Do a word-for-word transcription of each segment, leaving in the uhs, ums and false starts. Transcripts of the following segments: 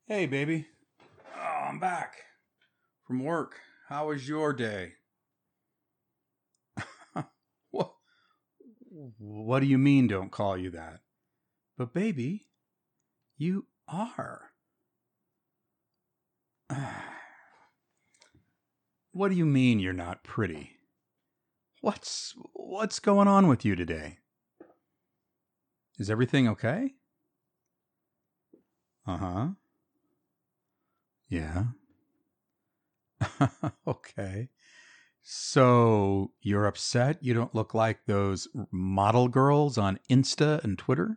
Hey, baby. Oh, I'm back from work. How was your day? What? What do you mean, don't call you that? But, baby, you are. What do you mean you're not pretty? What's what's going on with you today? Is everything okay? Uh-huh. Yeah. Okay. So you're upset you don't look like those model girls on Insta and Twitter?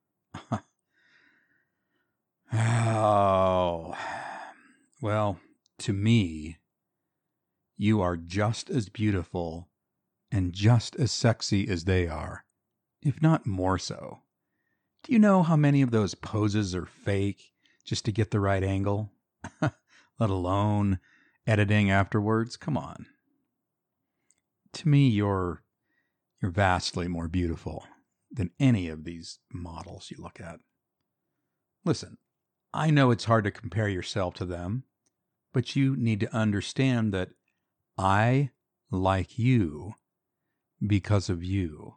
Oh. Well, to me, you are just as beautiful and just as sexy as they are, if not more so. Do you know how many of those poses are fake just to get the right angle? Let alone editing afterwards? Come on. To me, you're you're vastly more beautiful than any of these models you look at. Listen, I know it's hard to compare yourself to them, but you need to understand that I like you because of you.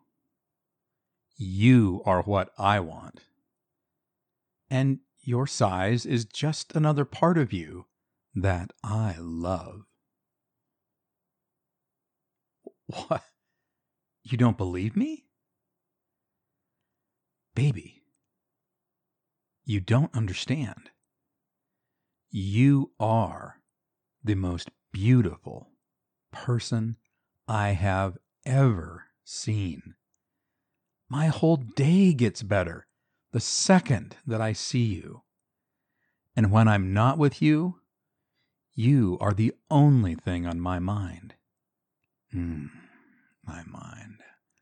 You are what I want. And your size is just another part of you that I love. What? You don't believe me? Baby, you don't understand. You are the most beautiful person I have ever seen. My whole day gets better the second that I see you. And when I'm not with you, you are the only thing on my mind. Hmm, my mind.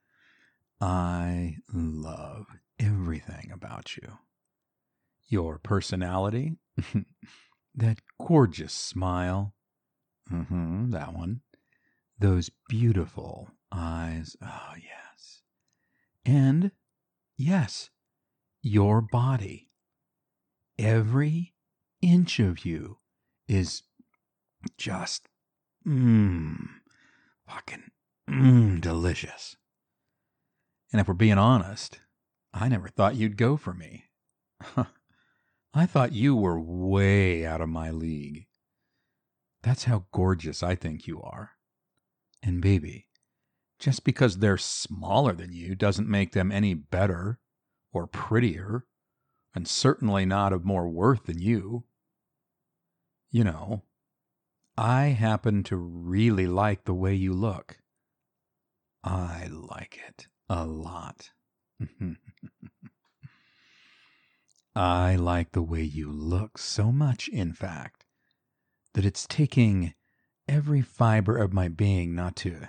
I love everything about you. Your personality, that gorgeous smile, mm-hmm, that one, those beautiful eyes, oh yes. And, yes, your body. Every inch of you is just, mmm, fucking, mmm, delicious. And if we're being honest, I never thought you'd go for me. I thought you were way out of my league. That's how gorgeous I think you are. And baby, just because they're smaller than you doesn't make them any better or prettier, and certainly not of more worth than you. You know, I happen to really like the way you look. I like it a lot. I like the way you look so much, in fact, that it's taking every fiber of my being not to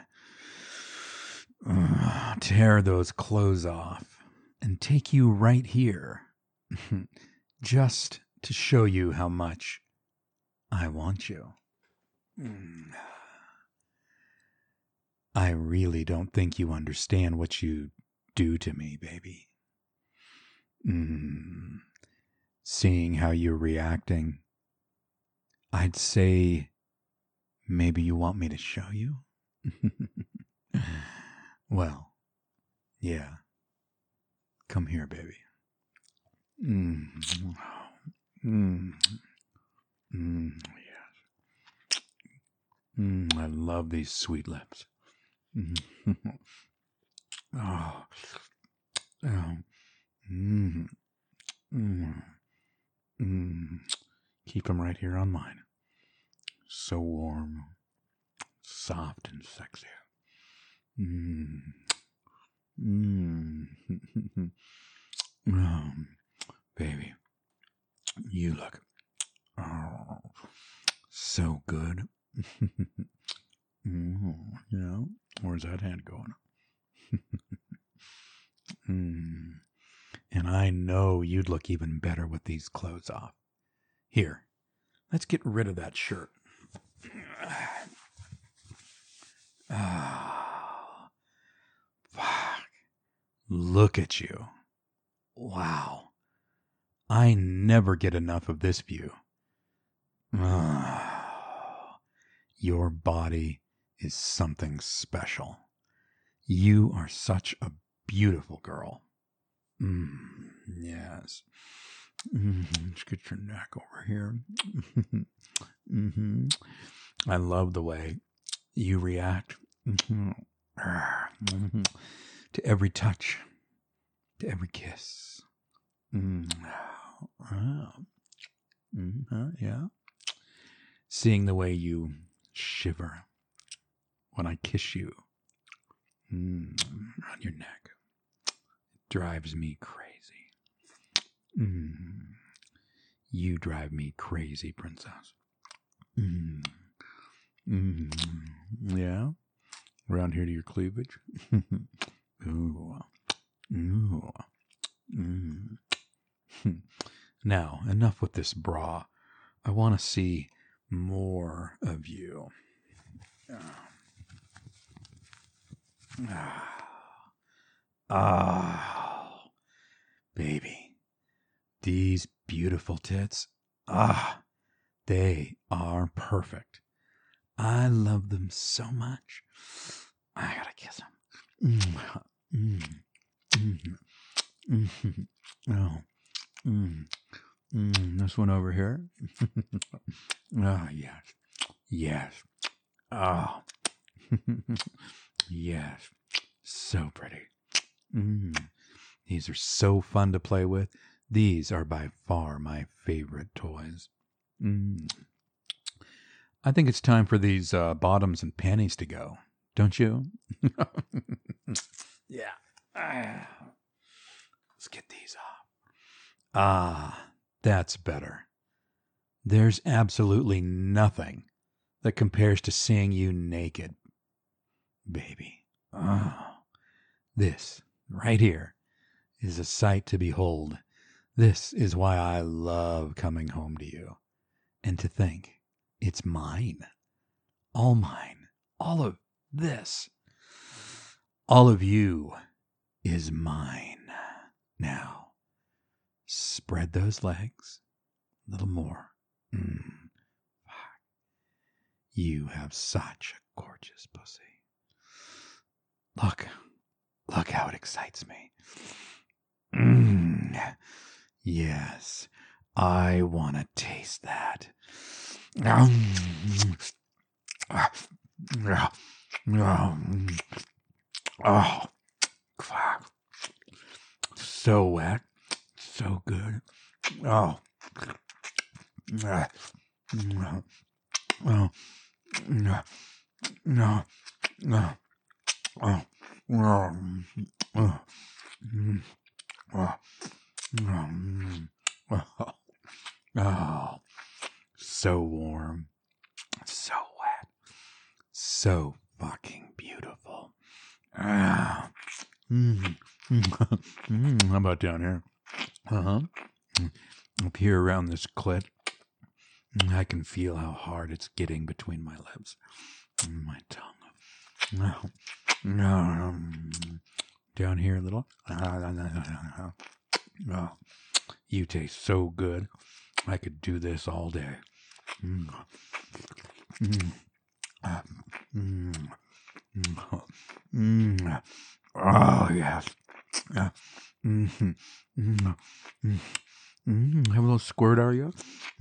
uh, tear those clothes off and take you right here, just to show you how much I want you. Mm. I really don't think you understand what you do to me, baby. Mm. Seeing how you're reacting, I'd say maybe you want me to show you? Well, yeah. Come here, baby. Mm. Mm. Mm. Yes. Mm. I love these sweet lips. Oh. Oh. Mm. Mm. Mm. Keep them right here on mine. So warm, soft, and sexy. Mm. Mm. Oh, baby, you look oh, so good. Mm, yeah, where's that hand going? Mm. And I know you'd look even better with these clothes off. Here, let's get rid of that shirt. Oh, fuck. Look at you. Wow. I never get enough of this view. Ah, your body is something special. You are such a beautiful girl. Mm, yes. Mm, let's get your neck over here. mm-hmm. I love the way you react mm-hmm. Mm-hmm. to every touch, to every kiss. Mm. Oh. Mm-hmm. Yeah. Seeing the way you shiver when I kiss you mm, on your neck drives me crazy. Mm. You drive me crazy, princess. Mm. Mm. Yeah? Around here to your cleavage? Ooh. Ooh. Mm. Now, enough with this bra. I want to see more of you. Ah. Ah. Baby. These beautiful tits. Ah. They are perfect. I love them so much. I gotta kiss them. Mm. Mm. Mm. Mm. Oh. Mm. Mm. This one over here. Oh, yes. Yes. Oh. Yes. So pretty. Mm. These are so fun to play with. These are by far my favorite toys. Mm. I think it's time for these uh, bottoms and panties to go. Don't you? Yeah. Ah. Let's get these off. Ah, that's better. There's absolutely nothing that compares to seeing you naked, baby. Oh, this right here is a sight to behold. This is why I love coming home to you. And to think it's mine. All mine. All of this. All of you is mine. Now, spread those legs a little more. Mm. You have such a gorgeous pussy. Look. Look how it excites me. Mm. Yes. I want to taste that. Oh, so wet, so good. Oh, oh, no, no, no, no. Oh, oh, oh, oh, oh, oh, so warm, so wet, so fucking beautiful. Ah. Mm. Mm. How about down here? Uh-huh. Up here around this clit, I can feel how hard it's getting between my lips and my tongue. No, no, down here a little. Oh, you taste so good. I could do this all day. Mm. Mm. Mm. Mm. Oh, yes. Uh, mm. Mm. Mm. Mm. Have a little squirt, are you?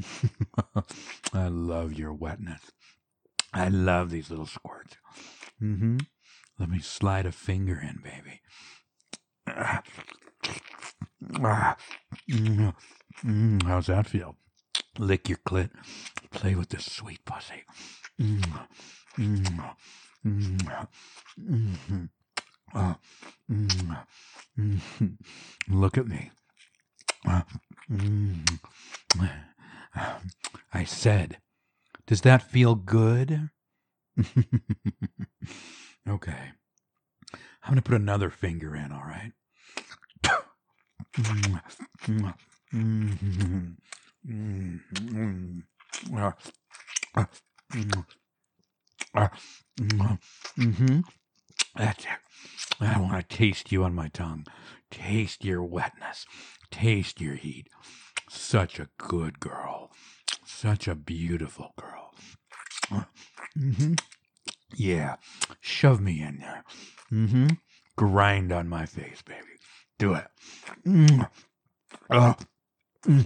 I love your wetness. I love these little squirts. Mm-hmm. Let me slide a finger in, baby. Ah. Ah. Mm. Mm. How's that feel? Lick your clit. Play with this sweet pussy. Mm. Mm. Mm. Mm. Uh, mm. Mm. Look at me. Uh, mm. I said, does that feel good? Okay. I'm going to put another finger in, all right? Mm-hmm. That's it. I want to taste you on my tongue. Taste your wetness. Taste your heat. Such a good girl. Such a beautiful girl. Mm-hmm. Yeah. Shove me in there. Mm-hmm. Grind on my face, baby. Do it. Mm. Uh. Mm.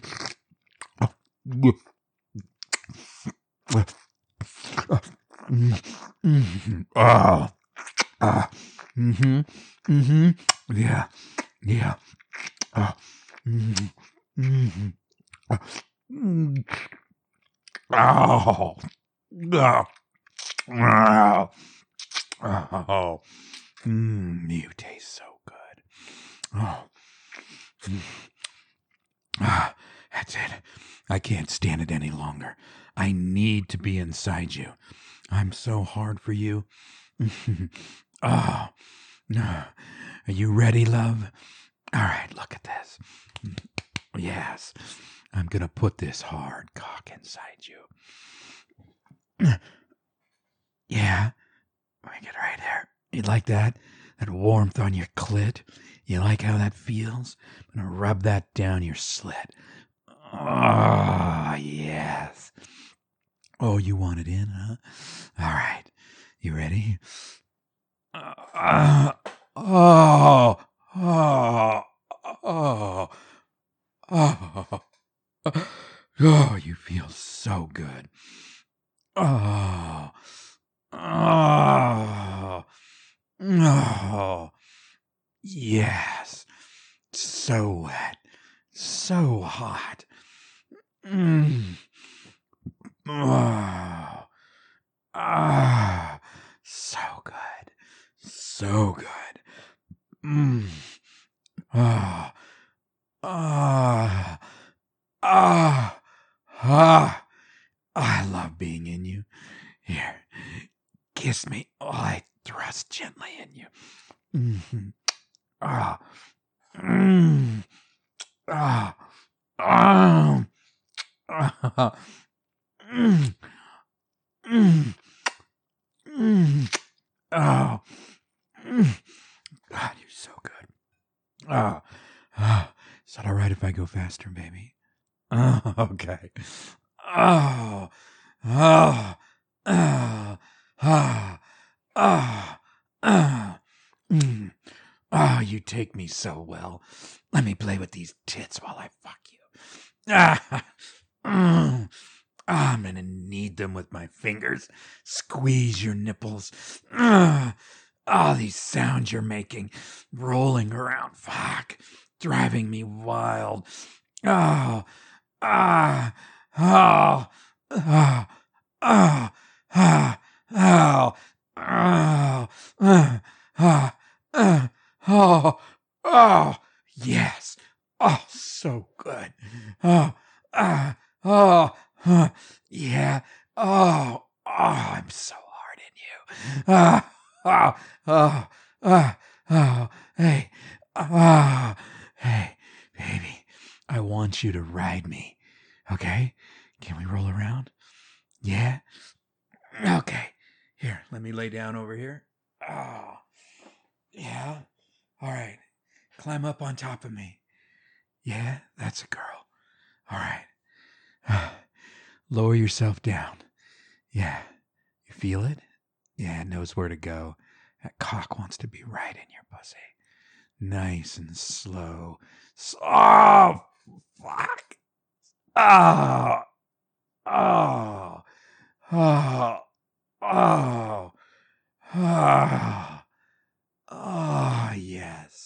Mm-hmm. Oh. Uh. Mm-hmm. Mm-hmm. Yeah. Yeah. Uh. Mm-hmm. Mm-hmm. Uh. Mm. Oh. Oh. Oh. Oh. Mm, you taste so good. Oh. Mm. Ah, that's it. I can't stand it any longer. I need to be inside you. I'm so hard for you. Oh. Are you ready, love? All right, look at this. Yes. I'm going to put this hard cock inside you. Yeah. Bring it right there. You like that? That warmth on your clit? You like how that feels? I'm going to rub that down your slit. Oh, yes. Oh, you want it in, huh? All right. You ready? Uh, oh, oh, oh, oh, oh, you feel so good. Oh, oh, oh, yes. So wet, so hot. Mm. Oh, ah, so good, so good. Mm. Ah, ah, ah, ah. I love being in you. Here, kiss me while I thrust gently in you. Mm-hmm. Ah, mm, ah, ah, ah, mm, mm, mm, oh, mm. God, you're so good. Ah, ah. Is that all right if I go faster, baby? Oh, okay. Oh, oh, oh, oh, oh, oh. Mm. Oh, you take me so well. Let me play with these tits while I fuck you. Ah, mm. Ah, I'm gonna knead them with my fingers. Squeeze your nipples. Ah, all these sounds you're making, rolling around. Fuck, driving me wild. Oh, ah, oh, ah, ah, ah, oh, oh, ah, ah, ah, oh, oh, yes. Oh, so good. Oh, ah, oh, huh, yeah. Oh, oh, I'm so hard in you. Ah, oh, oh, ah, oh, hey, ah, hey, baby, I want you to ride me. Okay? Can we roll around? Yeah? Okay. Here, let me lay down over here. Oh, yeah. All right. Climb up on top of me. Yeah, that's a girl. All right. Lower yourself down. Yeah. You feel it? Yeah, it knows where to go. That cock wants to be right in your pussy. Nice and slow. Oh, fuck. Oh, oh, oh, oh, oh, oh, yes.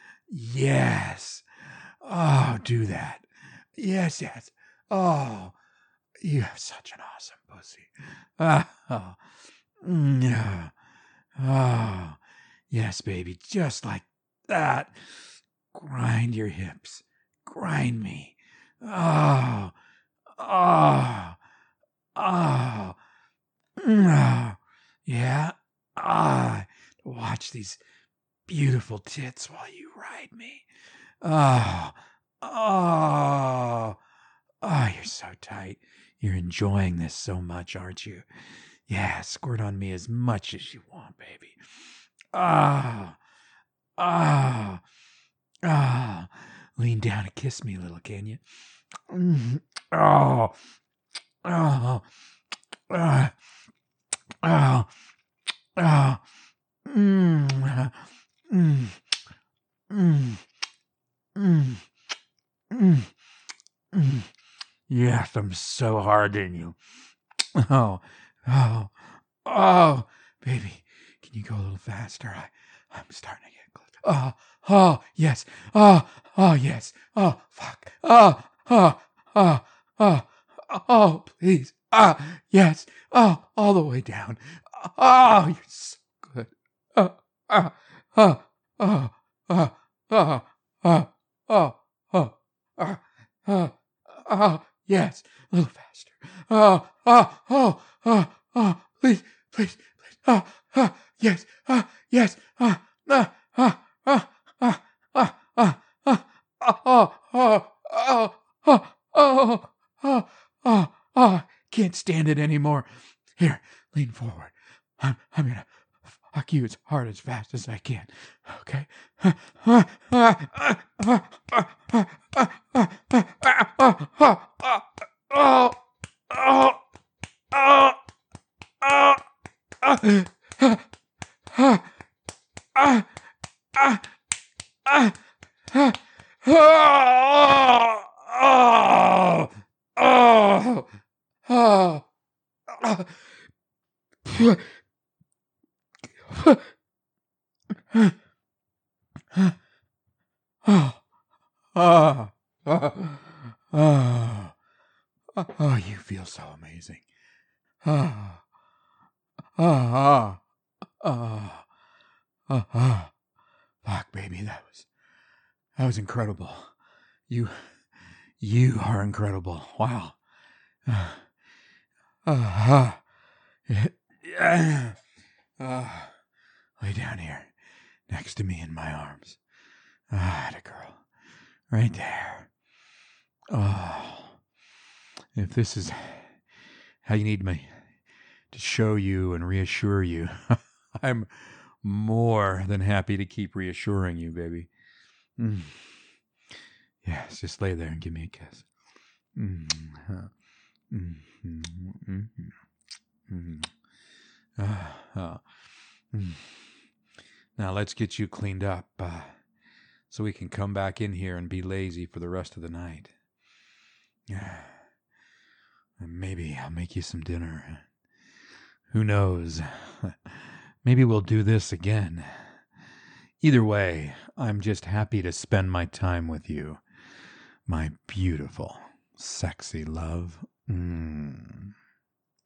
Yes. Oh, do that. Yes, yes. Oh, you have such an awesome pussy. Oh, yeah. Oh, yes, baby. Just like that. Grind your hips. Grind me. Oh, oh, oh, oh. Yeah. Ah, watch these beautiful tits while you ride me. Oh, oh, oh, you're so tight. You're enjoying this so much, aren't you? Yeah, squirt on me as much as you want, baby. Ah, ah, ah, lean down and kiss me a little, can you? Mm. Oh, oh, uh, oh, oh, mm, mm, mm, mm, mm, mm. Yes, I'm so hard in you. Oh, oh, oh, baby, can you go a little faster? I, I'm starting to get close. Oh, oh, yes. Oh, oh, yes. Oh, fuck. Oh, oh, oh, oh, oh, please. Ah, yes. Oh, all the way down. Oh, you're so good. Oh, oh, oh, oh, oh, oh, oh, oh, oh, oh, oh, oh, yes. A little faster. Oh, oh, oh, oh, oh, please, please, please. Oh, oh, yes, oh, yes, oh, no, oh, oh, oh, oh, oh, oh, oh, oh, oh, oh, oh, oh, oh, oh, can't stand it anymore. Here, lean forward. I'm, I'm gonna fuck you as hard as fast as I can. Okay? Oh, oh, oh, oh, oh, ah, ah, ah, ah, ah, oh, oh, oh, oh, oh, oh, oh, oh, you feel so amazing. Oh, oh, oh, oh, oh, fuck, baby, that was, that was incredible. You, you are incredible. Wow. Uh, uh, uh, uh, lay down here next to me in my arms. Ah, the girl. Right there. Oh, if this is how you need me to show you and reassure you, I'm more than happy to keep reassuring you, baby. Mm. Yes, just lay there and give me a kiss. Mm. Mm. Mm. Mm. Mm. Uh, uh. Mm. Now let's get you cleaned up uh, so we can come back in here and be lazy for the rest of the night. Maybe I'll make you some dinner. Who knows? Maybe we'll do this again. Either way, I'm just happy to spend my time with you, my beautiful, sexy love. Mm.